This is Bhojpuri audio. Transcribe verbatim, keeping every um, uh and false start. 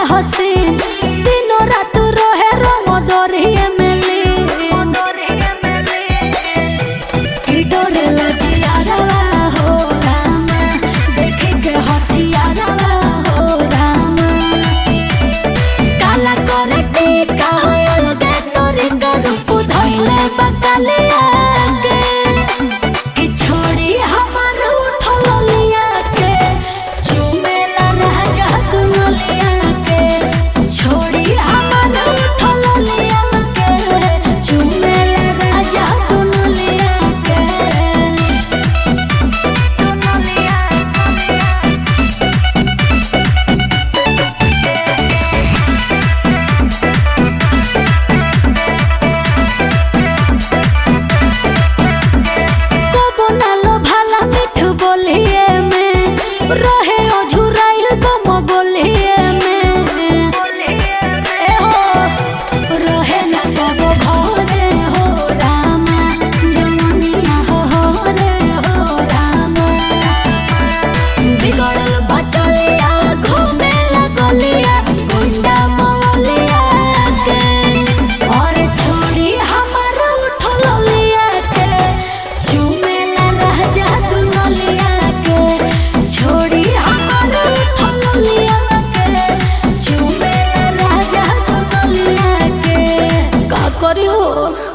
हसीन दिनों रात रहे रमदरिए मिली कि डोरे लजियारवा हो राम देखे के हथियारवा हो राम काला करे टीका होयल गे तोरी के रूप धइले बकलिया के कि छोड़ी हमर उठल लिया के चुमेला राजा दुनलिया के छोड़ी हमर उठल लिया के चुमेला राजा दुनलिया के कबो नालो भाला मिठ बोलिए में रहे अझुराइल बम बोलिए में ए हो रहे ना कबो घरे हो राम जवनिया हो हो रे हो राम बिगड़ल बचलिया घूमे लगलिया गुंडा मवलिया के और छोड़ी हमर उठल लिया के चुमेला राजा दुनलिया के छोड़ी हमर उठल लिया के चुमेला राजा दुनलिया के का करी हो।